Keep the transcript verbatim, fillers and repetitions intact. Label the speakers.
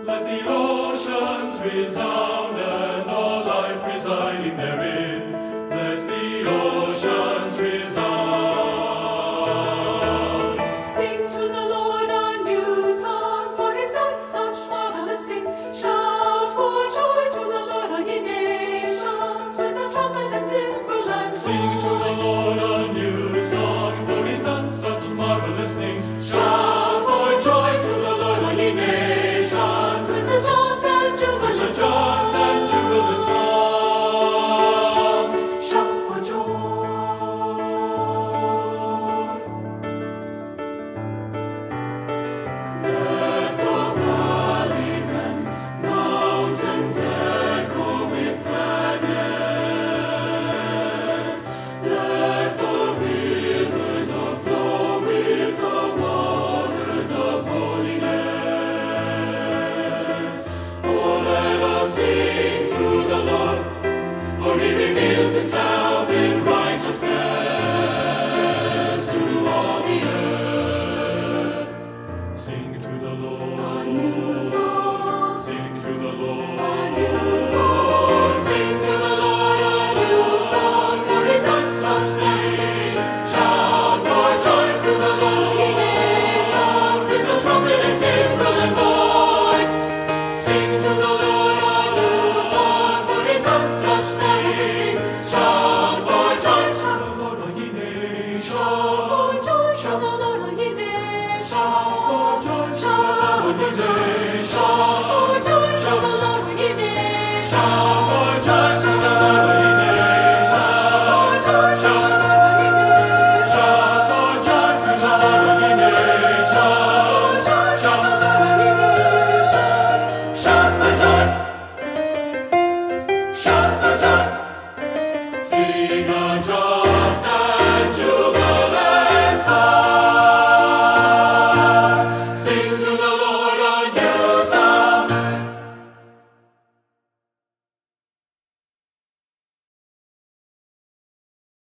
Speaker 1: Let the oceans resound and all life residing therein. Let the oceans resound.
Speaker 2: Sing to the Lord a new song, for He's done such marvelous things. Shout for joy to the Lord, all ye nations, with the trumpet and timbrel and
Speaker 1: Sing to the Lord a new song, for He's done such marvelous things. Shout for joy to the Lord, all ye nations,
Speaker 2: with the just and
Speaker 1: the
Speaker 2: jubilant
Speaker 1: just and jubilant song.
Speaker 2: shout for joy. Let the valleys and mountains echo with gladness. Let the rivers overflow with the waters of holiness. Oh, let us sing to the Lord, for He reveals Himself in righteousness to all the earth.
Speaker 1: Sing to the Lord.
Speaker 2: A new song,
Speaker 1: Sing to the Lord.
Speaker 2: a new song. Sing to the Lord a new song, for He's done such marvelous things. Shout for joy to the Lord, all ye nations, with the trumpet and timbrel and voice. Sing to the Lord a new song, for He's done such marvelous things. Shout for joy, shout
Speaker 1: The Lord, all ye nations.
Speaker 2: for joy, shout the Lord, all ye nations.
Speaker 1: For joy to the Lord, all ye nations.
Speaker 2: Shout for